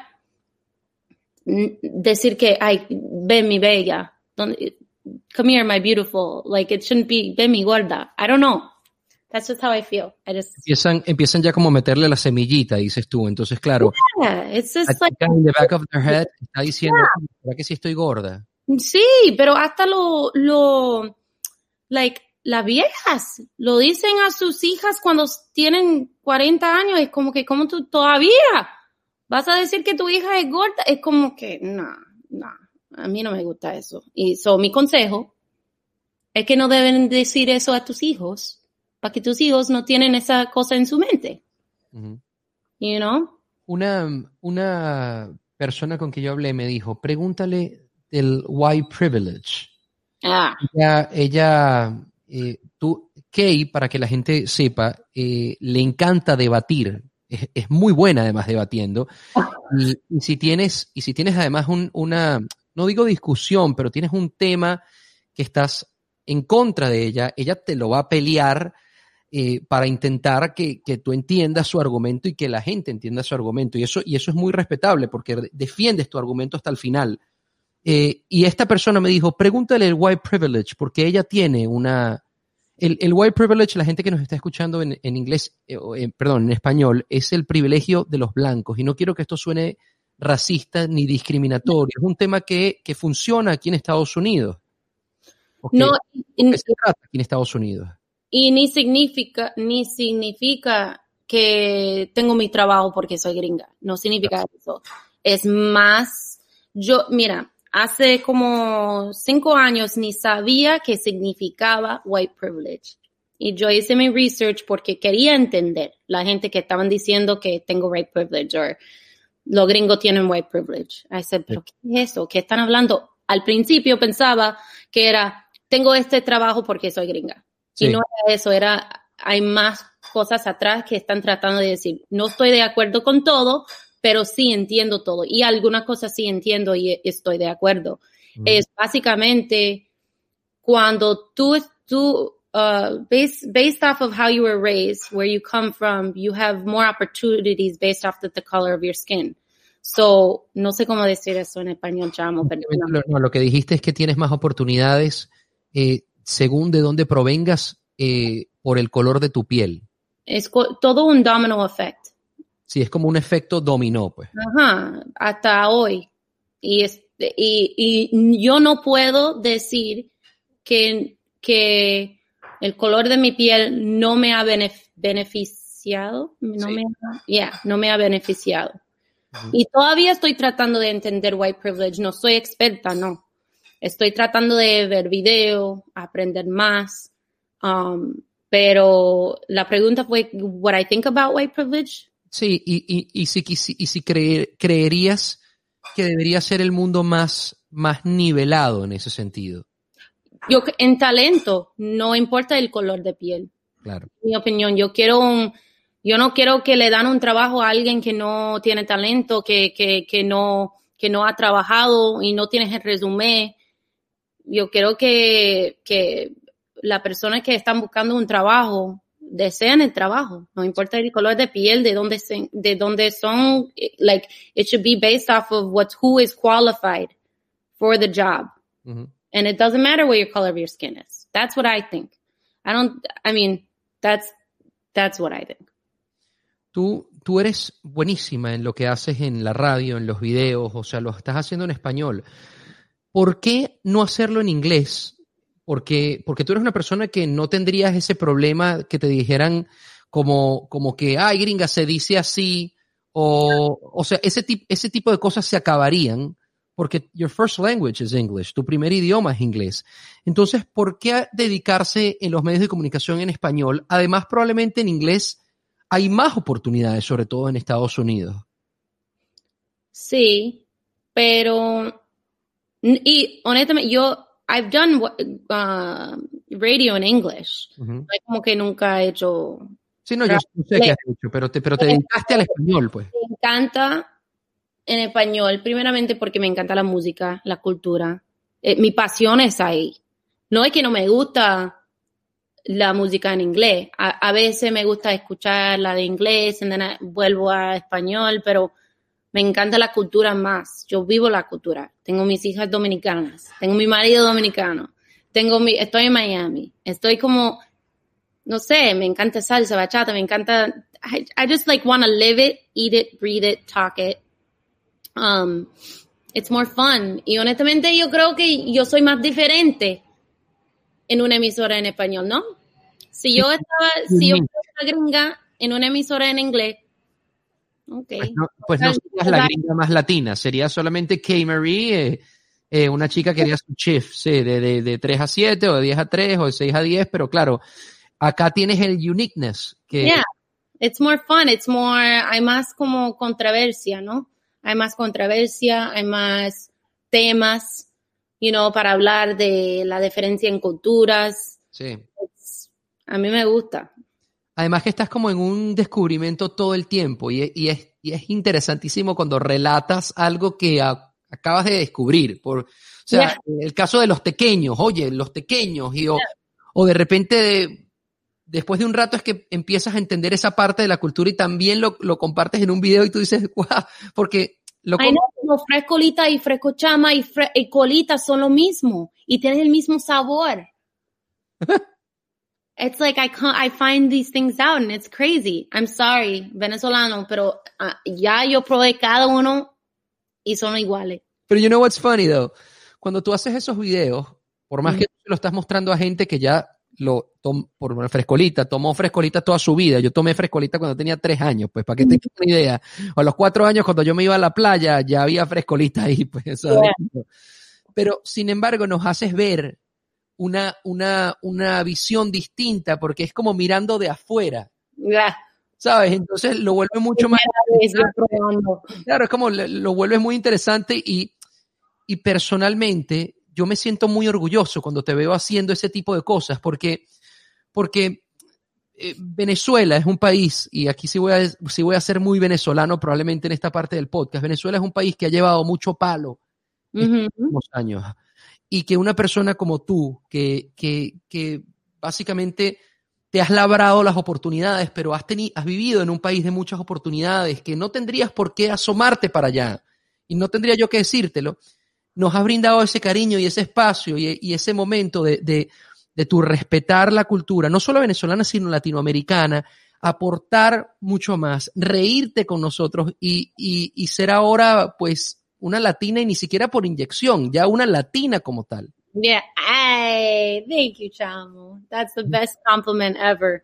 decir que, ay, ven mi bella. Come here, my beautiful. Like, it shouldn't be, ven mi gorda. I don't know. That's just how I feel. I just... Empiezan, empiezan ya como a meterle la semillita, dices tú. Entonces, claro, yeah, it's just like, in the back of their head está diciendo, yeah. ¿Será que sí estoy gorda? Sí, pero hasta lo, lo, like, las viejas lo dicen a sus hijas cuando tienen cuarenta años. Es como que, como tú todavía vas a decir que tu hija es gorda. Es como que, no, no, a mí no me gusta eso. Y so, mi consejo es que no deben decir eso a tus hijos, para que tus hijos no tienen esa cosa en su mente. Uh-huh. You know? Una, una persona con que yo hablé me dijo, pregúntale del white privilege. Ah. Ella, ella eh, tú, Kay, para que la gente sepa, eh, le encanta debatir. Es, es muy buena además debatiendo. Y, y si tienes, y si tienes además un, una, no digo discusión, pero tienes un tema que estás en contra de ella, ella te lo va a pelear eh, para intentar que, que tú entiendas su argumento y que la gente entienda su argumento. Y eso, y eso es muy respetable porque defiendes tu argumento hasta el final. Eh, y esta persona me dijo, pregúntale el white privilege, porque ella tiene una... El, el white privilege, la gente que nos está escuchando en, en inglés, eh, eh, perdón, en español, es el privilegio de los blancos. Y no quiero que esto suene racista ni discriminatorio. Es un tema que, que funciona aquí en Estados Unidos. Okay. No, ¿De qué se trata aquí en Estados Unidos? Y ni significa, ni significa que tengo mi trabajo porque soy gringa. No significa eso. Es más, yo, mira, hace como cinco años ni sabía qué significaba white privilege. Y yo hice mi research porque quería entender la gente que estaban diciendo que tengo white privilege o los gringos tienen white privilege. I said, ¿pero qué es eso? ¿Qué están hablando? Al principio pensaba que era, tengo este trabajo porque soy gringa. Sí. Y no era eso, era, hay más cosas atrás que están tratando de decir. No estoy de acuerdo con todo, pero sí entiendo todo. Y algunas cosas sí entiendo y estoy de acuerdo. Mm. Es básicamente cuando tú, tú uh, based, based off of how you were raised, where you come from, you have more opportunities based off of the color of your skin. So, no sé cómo decir eso en español, chamo. Pero no. No, lo que dijiste es que tienes más oportunidades eh, según de dónde provengas eh, por el color de tu piel. Es co- todo un domino effect. Sí, es como un efecto dominó, pues. Ajá, hasta hoy. Y, es, y, y yo no puedo decir que, que el color de mi piel no me ha benef- beneficiado. No, sí. me, yeah, no me ha beneficiado. Uh-huh. Y todavía estoy tratando de entender white privilege. No soy experta, no. Estoy tratando de ver video, aprender más. Um, pero la pregunta fue, what I think about white privilege. Sí, y, y, y si, y si, y si creer, creerías que debería ser el mundo más, más nivelado en ese sentido. Yo, en talento, no importa el color de piel. Claro. Mi opinión, yo quiero un, yo no quiero que le dan un trabajo a alguien que no tiene talento, que, que, que no, que no ha trabajado y no tienes el resumen. Yo quiero que, que la persona que están buscando un trabajo desean el trabajo, no importa el color de piel, de dónde se, de dónde son, like, it should be based off of what, who is qualified for the job. Mm-hmm. And it doesn't matter what your color of your skin is. That's what I think. I don't, I mean, that's, that's what I think. Tú, tú eres buenísima en lo que haces en la radio, en los videos, o sea, lo estás haciendo en español. ¿Por qué no hacerlo en inglés? Porque, porque tú eres una persona que no tendrías ese problema que te dijeran como, como que, ay, gringa, se dice así, o, o sea, ese, tip, ese tipo de cosas se acabarían porque your first language is English, tu primer idioma es inglés. Entonces, ¿por qué dedicarse en los medios de comunicación en español? Además, probablemente en inglés hay más oportunidades, sobre todo en Estados Unidos. Sí, pero, y honestamente, yo, I've done uh, radio in English. Uh-huh. No es como que nunca he hecho... Sí, no, yo no sé qué has hecho, pero te, pero te dedicaste al español, pues. Me encanta en español, primeramente porque me encanta la música, la cultura. Eh, mi pasión es ahí. No es que no me gusta la música en inglés. A, a veces me gusta escuchar la de inglés, y then vuelvo a español, pero... Me encanta la cultura más. Yo vivo la cultura. Tengo mis hijas dominicanas. Tengo mi marido dominicano. Tengo mi, estoy en Miami. Estoy como, no sé, me encanta salsa, bachata, me encanta. I, I just like want to live it, eat it, breathe it, talk it. Um, it's more fun. Y honestamente yo creo que yo soy más diferente en una emisora en español, ¿no? Si yo estaba, si yo fuera gringa en una emisora en inglés, okay. Pues no, pues no serías la gringa más latina, sería solamente K. Marie, eh, eh, una chica que haría su shift, sí, de, de, de tres a siete o de diez a tres o de seis a diez, pero claro, acá tienes el uniqueness. Que... Yeah, it's more fun, it's more, hay más como controversia, ¿no? Hay más controversia, hay más temas, you know, para hablar de la diferencia en culturas. Sí. It's, a mí me gusta. Además que estás como en un descubrimiento todo el tiempo y, y, es, y es interesantísimo cuando relatas algo que a, acabas de descubrir. Por, o sea, yeah. El caso de los tequeños, oye, los tequeños, y, o, yeah. o de repente, de, después de un rato es que empiezas a entender esa parte de la cultura y también lo, lo compartes en un video y tú dices, wow, porque... Lo Ay, no, como frescolita y frescochama y, fre- y colita son lo mismo y tienen el mismo sabor. It's like I can't, I find these things out and it's crazy. I'm sorry, venezolano, pero uh, ya yo probé cada uno y son iguales. Pero you know what's funny though? Cuando tú haces esos videos, por más mm. que tú lo estás mostrando a gente que ya lo tom, por una frescolita, tomó frescolita toda su vida. Yo tomé frescolita cuando tenía tres años, pues para que tengas una idea. A los cuatro años, cuando yo me iba a la playa, ya había frescolita ahí, pues, ¿sabes? Yeah. Pero, sin embargo, nos haces ver una, una, una visión distinta, porque es como mirando de afuera. Yeah. ¿Sabes? Entonces lo vuelve mucho más interesante. Claro, es como lo vuelve muy interesante y, y personalmente yo me siento muy orgulloso cuando te veo haciendo ese tipo de cosas, porque, porque eh, Venezuela es un país, y aquí sí voy, a, sí voy a ser muy venezolano probablemente en esta parte del podcast. Venezuela es un país que ha llevado mucho palo uh-huh. estos últimos años, y que una persona como tú, que, que, que básicamente te has labrado las oportunidades, pero has, teni- has vivido en un país de muchas oportunidades, que no tendrías por qué asomarte para allá, y no tendría yo que decírtelo. Nos has brindado ese cariño y ese espacio y, y ese momento de, de, de tu respetar la cultura, no solo venezolana, sino latinoamericana, aportar mucho más, reírte con nosotros y, y, y ser ahora, pues, una latina, y ni siquiera por inyección, ya una latina como tal. Yeah, hey, thank you, Chamo. That's the best compliment ever.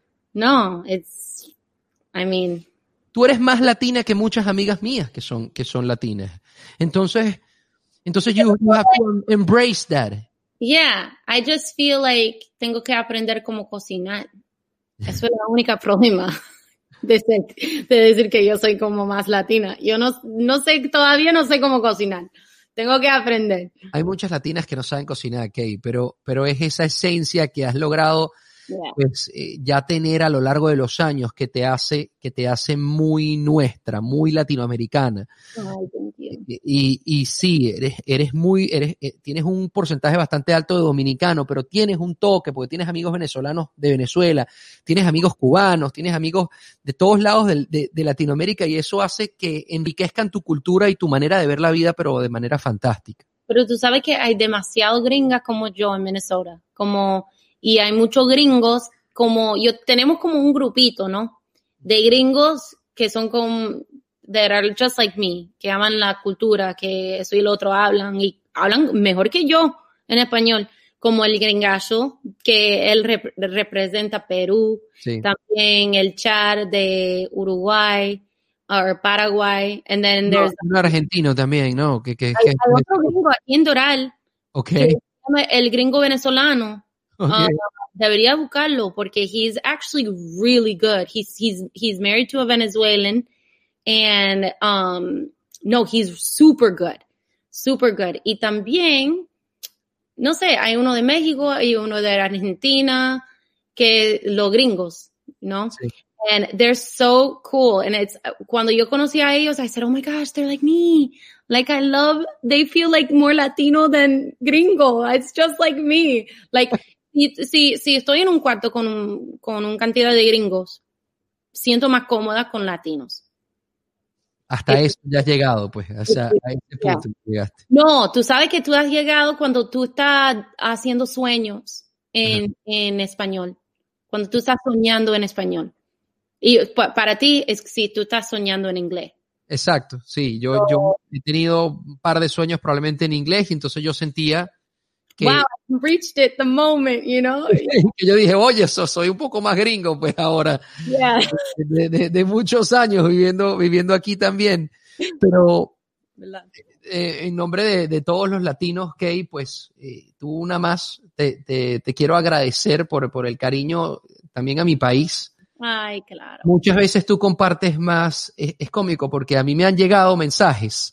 No, it's, I mean. Tú eres más latina que muchas amigas mías que son, que son latinas. Entonces, entonces you, you have to embrace that. Yeah, I just feel like tengo que aprender cómo cocinar. Eso es la única problema de, ser, de decir que yo soy como más latina. Yo no, no sé, todavía no sé cómo cocinar. Tengo que aprender. Hay muchas latinas que no saben cocinar, Kay, pero, pero es esa esencia que has logrado yeah. pues, eh, ya tener a lo largo de los años que te hace, que te hace muy nuestra, muy latinoamericana. Ay, thank you. Y, y, y sí, eres, eres muy, eres, eh, tienes un porcentaje bastante alto de dominicano, pero tienes un toque, porque tienes amigos venezolanos de Venezuela, tienes amigos cubanos, tienes amigos de todos lados de, de, de Latinoamérica, y eso hace que enriquezcan tu cultura y tu manera de ver la vida, pero de manera fantástica. Pero tú sabes que hay demasiado gringas como yo en Minnesota, como, y hay muchos gringos, como, yo, tenemos como un grupito, ¿no? De gringos que son como, that are just like me, que aman la cultura, que eso y lo otro hablan, y hablan mejor que yo en español, como el gringazo, que él rep- representa Perú, sí. También el Chad de Uruguay, o Paraguay, and then no, there's... un argentino también, ¿no? Que, que, hay, que, hay otro gringo aquí en Doral, okay. que se llama el gringo venezolano. Okay. Uh, debería buscarlo, porque he's actually really good. He's, he's, he's married to a Venezuelan, and um, no, he's super good, super good. Y también, no sé, hay uno de México, hay uno de Argentina, que los gringos, ¿no? Sí. And they're so cool. And it's, cuando yo conocí a ellos, I said, oh my gosh, they're like me. Like, I love, they feel like more Latino than gringo. It's just like me. Like, si, si, si estoy en un cuarto con un, con un cantidad de gringos, siento más cómoda con latinos. Hasta eso ya has llegado, pues, o sea, a ese punto yeah. llegaste. No, tú sabes que tú has llegado cuando tú estás haciendo sueños en, en español, cuando tú estás soñando en español. Y pa- para ti es si tú estás soñando en inglés. Exacto, sí, yo, oh. yo he tenido un par de sueños probablemente en inglés, y entonces yo sentía que... Wow, I reached it the moment, you know. Que yo dije, oye, so, soy un poco más gringo, pues ahora, yeah. de, de, de muchos años viviendo, viviendo aquí también, pero eh, en nombre de, de todos los latinos, Kay, pues eh, tú una más, te, te, te quiero agradecer por, por el cariño también a mi país. Ay, claro. Muchas veces tú compartes más, es, es cómico, porque a mí me han llegado mensajes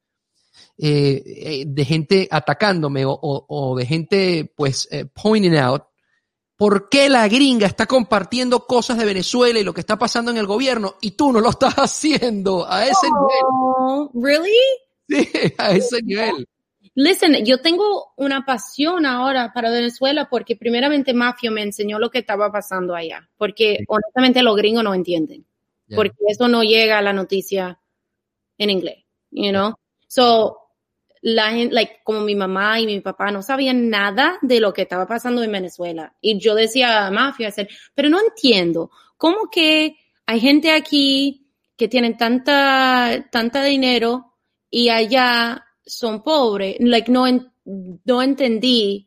Eh, eh, de gente atacándome o, o, o de gente pues eh, pointing out por qué la gringa está compartiendo cosas de Venezuela y lo que está pasando en el gobierno y tú no lo estás haciendo a ese oh, nivel. ¿Really? Sí, a ese nivel. Listen, yo tengo una pasión ahora para Venezuela porque primeramente Mafio me enseñó lo que estaba pasando allá, porque sí. honestamente los gringos no entienden, yeah. porque eso no llega a la noticia en inglés, you know? So, la gente, like, como mi mamá y mi papá no sabían nada de lo que estaba pasando en Venezuela. Y yo decía a Mafia, pero no entiendo, ¿cómo que hay gente aquí que tienen tanta, tanta dinero y allá son pobres? Like, no, no entendí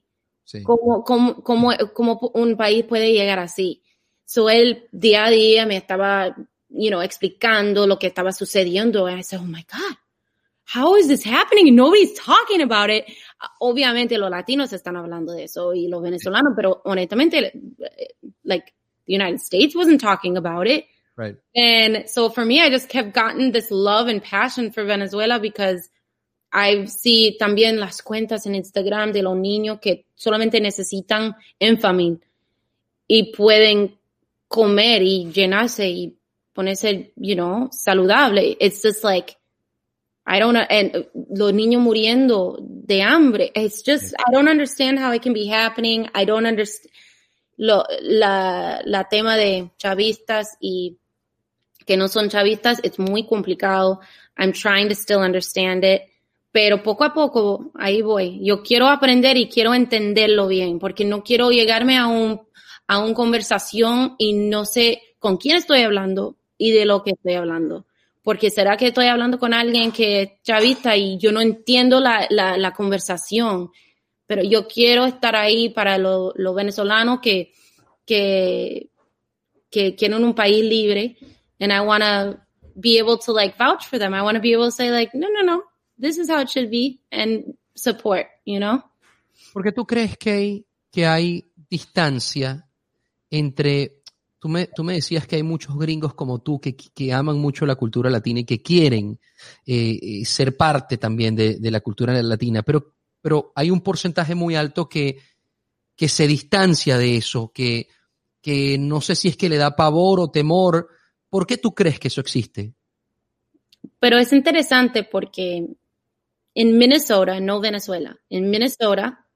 Sí. ¿Cómo, cómo, cómo, cómo un país puede llegar así? So, él día a día me estaba, you know, explicando lo que estaba sucediendo. And I said, oh my God, how is this happening? Nobody's talking about it. Obviamente los latinos están hablando de eso y los venezolanos, pero honestamente, like, the United States wasn't talking about it. Right. And so for me, I just kept gotten this love and passion for Venezuela because I see también las cuentas en Instagram de los niños que solamente necesitan Enfamil y pueden comer y llenarse y ponerse, you know, saludable. It's just like, I don't know, and los niños muriendo de hambre. It's just, I don't understand how it can be happening. I don't understand lo, la, la tema de chavistas y que no son chavistas. It's muy complicado. I'm trying to still understand it. Pero poco a poco, ahí voy. Yo quiero aprender y quiero entenderlo bien, porque no quiero llegarme a un, a una conversación y no sé con quién estoy hablando y de lo que estoy hablando. Porque será que estoy hablando con alguien que es chavista y yo no entiendo la, la, la conversación. Pero yo quiero estar ahí para los lo venezolanos que, que, que quieren un país libre. And I want to be able to like vouch for them. I want to be able to say like, no, no, no. This is how it should be, and support, you know? Porque tú crees que hay, que hay distancia entre, tú me, tú me decías que hay muchos gringos como tú que, que aman mucho la cultura latina y que quieren eh, ser parte también de, de la cultura latina, pero, pero hay un porcentaje muy alto que, que se distancia de eso, que, que no sé si es que le da pavor o temor. ¿Por qué tú crees que eso existe? Pero es interesante porque en Minnesota, no Venezuela, en Minnesota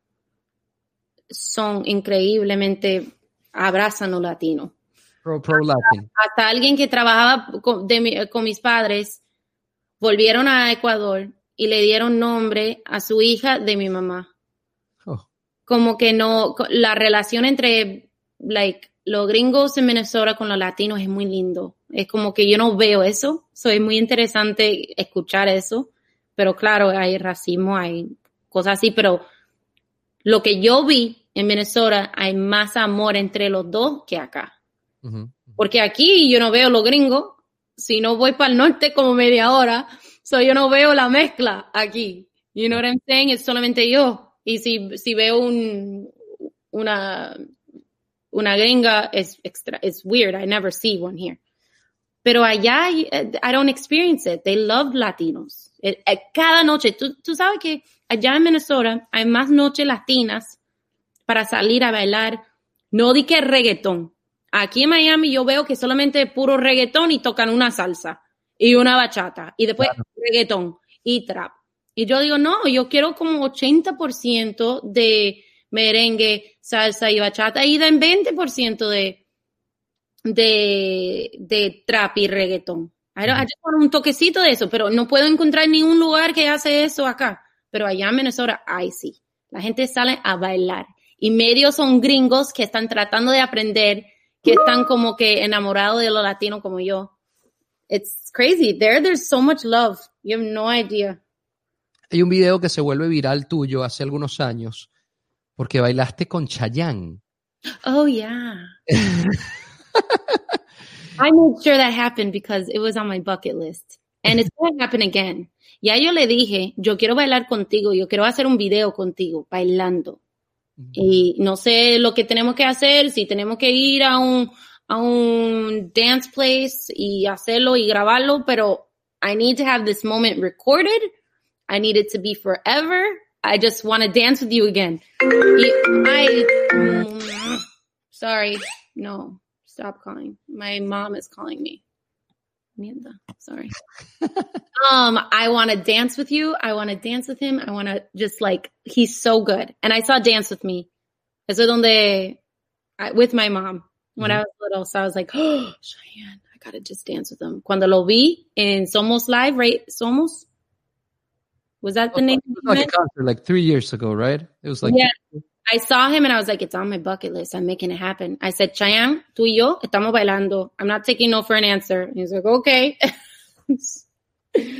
son increíblemente, abrazan los latinos. Pro, pro Latin. Hasta, hasta alguien que trabajaba con, de mi, con mis padres, volvieron a Ecuador y le dieron nombre a su hija de mi mamá. Oh. Como que no, la relación entre, like, los gringos en Minnesota con los latinos es muy lindo. Es como que yo no veo eso. So, es muy interesante escuchar eso. Pero claro, hay racismo, hay cosas así. Pero lo que yo vi en Minnesota, hay más amor entre los dos que acá. Uh-huh. Porque aquí yo no veo los gringos. Si no voy para el norte como media hora, so yo no veo la mezcla aquí. You know what I'm saying? Es solamente yo. Y si, si veo un, una... una gringa, es extra, it's weird. I never see one here. Pero allá, I don't experience it. They love Latinos. It, it, cada noche, tú, tú sabes que allá en Minnesota hay más noches latinas para salir a bailar. No di que reggaetón. Aquí en Miami yo veo que solamente puro reggaetón y tocan una salsa y una bachata. Y después claro. reggaetón y trap. Y yo digo, no, yo quiero como ochenta por ciento de merengue, salsa y bachata y den veinte por ciento de, de, de trap y reggaetón. I don't, I just want un toquecito de eso, pero no puedo encontrar ningún lugar que hace eso acá. Pero allá en Minnesota, ay sí. La gente sale a bailar. Y medios son gringos que están tratando de aprender, que están como que enamorados de los latinos como yo. It's crazy. There, there's so much love. You have no idea. Hay un video que se vuelve viral tuyo hace algunos años porque bailaste con Chayanne. Oh, yeah. I made sure that happened because it was on my bucket list. And it's going to happen again. Ya yo le dije, yo quiero bailar contigo, yo quiero hacer un video contigo, bailando. Mm-hmm. Y no sé lo que tenemos que hacer, si tenemos que ir a un, a un dance place y hacerlo y grabarlo, pero I need to have this moment recorded. I need it to be forever. I just want to dance with you again. Y I, mm, sorry, no, stop calling. My mom is calling me. Mierda, sorry. um, I want to dance with you. I want to dance with him. I want to just like, he's so good. And I saw Dance With Me. Eso es donde, I, with my mom, when mm-hmm. I was little. So I was like, oh, Cheyenne, I got to just dance with him. Cuando lo vi en Somos Live, right? Somos? Was that the oh, name? It was like a concert like three years ago, right? It was like. Yeah. I saw him and I was like, it's on my bucket list. I'm making it happen. I said, Cheyenne, tú y yo estamos bailando. I'm not taking no for an answer. And he's like, okay.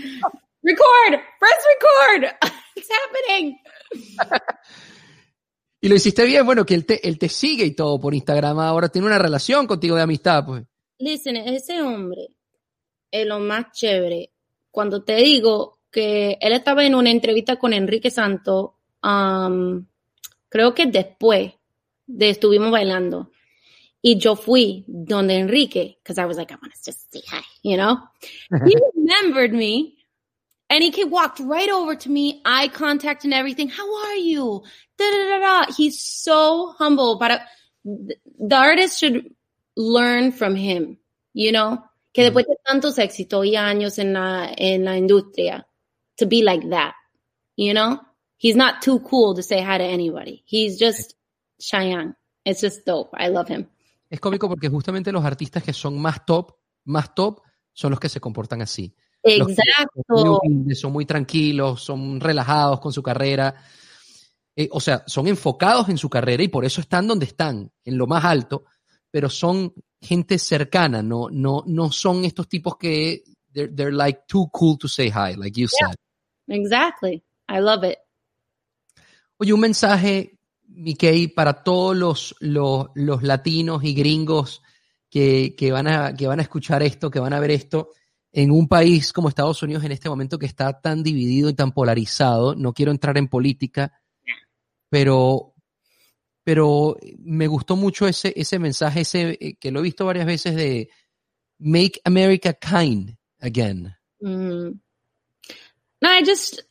Record! Press record! It's happening! Y lo hiciste bien, bueno, que él te, él te sigue y todo por Instagram. Ahora tiene una relación contigo de amistad, pues. Listen, ese hombre es lo más chévere. Cuando te digo que él estaba en una entrevista con Enrique Santos, um, creo que después de estuvimos bailando, y yo fui donde Enrique, because I was like, I want to just say hi, you know? He remembered me, and he walked right over to me, eye contact and everything. How are you? Da, da, da, da. He's so humble. But the artist should learn from him, you know? Que después de tantos éxitos y años en la, en la industria, to be like that, you know? He's not too cool to say hi to anybody. He's just Cheyenne. It's just dope. I love him. Es cómico porque justamente los artistas que son más top, más top, son los que se comportan así. Exacto. Son muy humildes, son muy tranquilos, son relajados con su carrera. Eh, o sea, son enfocados en su carrera y por eso están donde están, en lo más alto, pero son gente cercana, no, no, no son estos tipos que they're, they're like too cool to say hi, like you Yeah, said. exactly. I love it. Oye, un mensaje, Mickey, para todos los, los, los latinos y gringos que, que, van a, que van a escuchar esto, que van a ver esto, en un país como Estados Unidos en este momento que está tan dividido y tan polarizado. No quiero entrar en política, pero, pero me gustó mucho ese, ese mensaje, ese, que lo he visto varias veces, de Make America Kind Again. Mm. No, I just,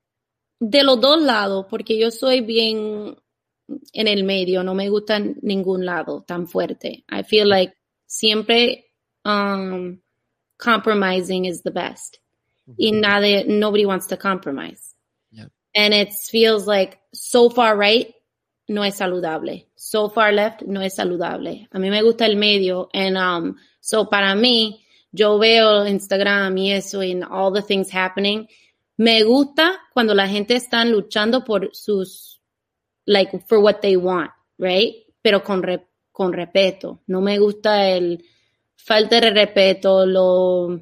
de los dos lados, porque yo soy bien en el medio, no me gusta ningún lado tan fuerte. I feel like siempre um, compromising is the best. Mm-hmm. Y nada, nobody wants to compromise. Yeah. And it feels like so far right no es saludable. So far left no es saludable. A mí me gusta el medio. And um, so para mí, yo veo Instagram y eso and all the things happening. Me gusta cuando la gente está luchando por sus, like, for what they want, right? Pero con, re, con respeto. No me gusta el falta de respeto, lo,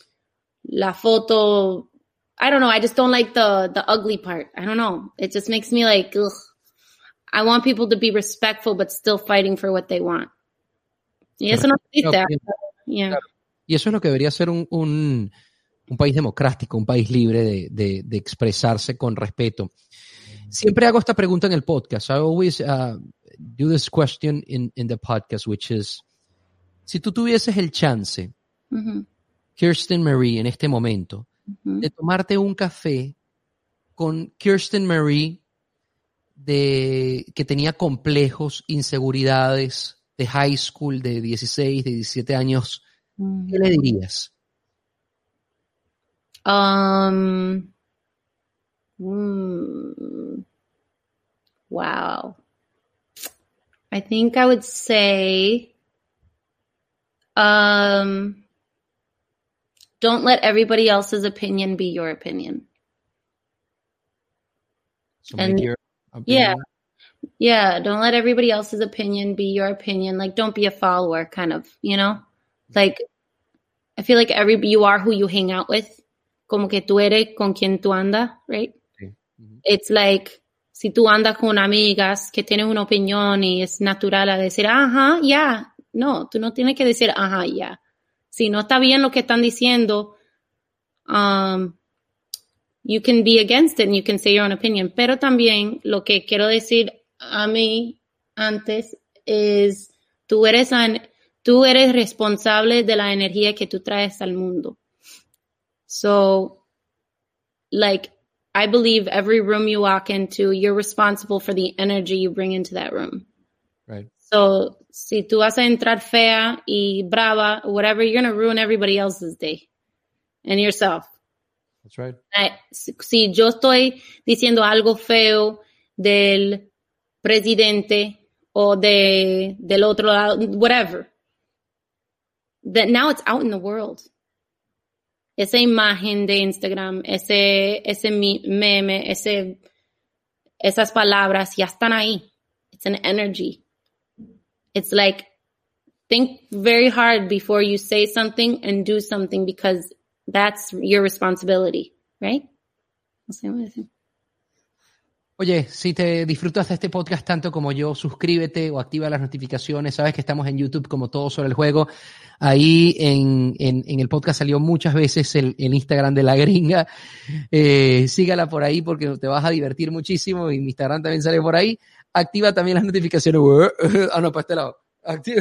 la foto. I don't know. I just don't like the, the ugly part. I don't know. It just makes me like, ugh. I want people to be respectful, but still fighting for what they want. Y eso no existe. Yeah. Claro. Y eso es lo que debería ser un, un, un país democrático, un país libre de, de, de expresarse con respeto. Siempre hago esta pregunta en el podcast. I always uh, do this question in, in the podcast, which is, si tú tuvieses el chance, Mm-hmm. Kirsten Marie, en este momento, Mm-hmm. de tomarte un café con Kirsten Marie, de, que tenía complejos, inseguridades, de high school, de dieciséis, de diecisiete años, Mm-hmm. ¿qué le dirías? Um, mm, wow. I think I would say, um, don't let everybody else's opinion be your opinion. So And- make your Yeah. opinion. Yeah, don't let everybody else's opinion be your opinion. Like, don't be a follower, kind of, you know? Like, I feel like every you are who you hang out with. Como que tú eres con quien tú andas, right? Sí. Ujú. It's like, si tú andas con amigas que tienen una opinión y es natural a decir, ajá, ya. Yeah. No, tú no tienes que decir, ajá, ya. Yeah. Si no está bien lo que están diciendo, um, you can be against it and you can say your own opinion. Pero también lo que quiero decir a mí antes es, tú eres, an, tú eres responsable de la energía que tú traes al mundo. So, like, I believe every room you walk into, you're responsible for the energy you bring into that room. Right. So, si tú vas a entrar fea y brava, whatever, you're going to ruin everybody else's day and yourself. That's right. I, si, si yo estoy diciendo algo feo del presidente o de, del otro lado, whatever, that now it's out in the world. Esa imagen de Instagram, ese, ese meme, ese, esas palabras ya están ahí. It's an energy. It's like, think very hard before you say something and do something because that's your responsibility, right? No sé, no sé. Oye, si te disfrutas de este podcast tanto como yo, suscríbete o activa las notificaciones. Sabes que estamos en YouTube como Todo Sobre el Juego. Ahí en, en, en el podcast salió muchas veces el, el Instagram de la gringa. Eh, sígala por ahí porque te vas a divertir muchísimo y mi Instagram también sale por ahí. Activa también las notificaciones. Ah, no, para este lado. Activa.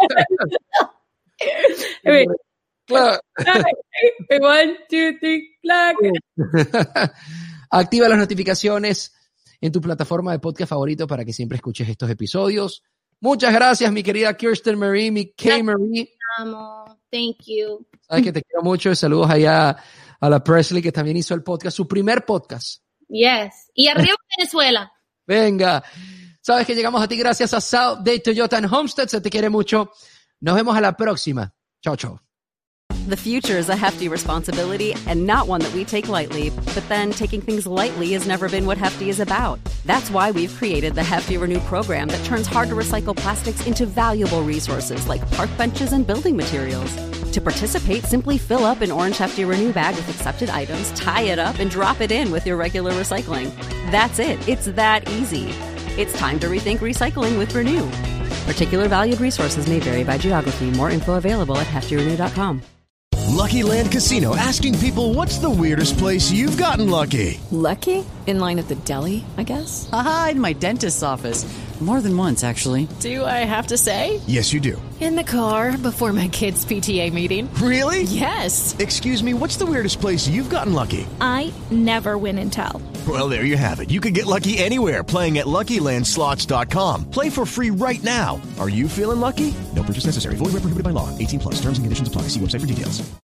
Claro. One, two, three, clack. Activa las notificaciones en tu plataforma de podcast favorito para que siempre escuches estos episodios. Muchas gracias, mi querida Kirsten Marie, mi K-Marie. Amo. Thank you. Sabes que te quiero mucho. Saludos allá a la Presley, que también hizo el podcast, su primer podcast. Yes. Y arriba Venezuela. Venga. Sabes que llegamos a ti gracias a South Day Toyota and Homestead. Se te quiere mucho. Nos vemos a la próxima. Chao, chao. The future is a hefty responsibility and not one that we take lightly. But then taking things lightly has never been what Hefty is about. That's why we've created the Hefty Renew program that turns hard to recycle plastics into valuable resources like park benches and building materials. To participate, simply fill up an orange Hefty Renew bag with accepted items, tie it up, and drop it in with your regular recycling. That's it. It's that easy. It's time to rethink recycling with Renew. Particular valued resources may vary by geography. More info available at hefty renew dot com. Lucky Land Casino, asking people, what's the weirdest place you've gotten lucky? Lucky? In line at the deli, I guess? Aha, in my dentist's office. More than once, actually. Do I have to say? Yes, you do. In the car before my kids' P T A meeting. Really? Yes. Excuse me, what's the weirdest place you've gotten lucky? I never win and tell. Well, there you have it. You can get lucky anywhere, playing at Lucky Land Slots dot com. Play for free right now. Are you feeling lucky? No purchase necessary. Void where prohibited by law. eighteen plus. Terms and conditions apply. See website for details.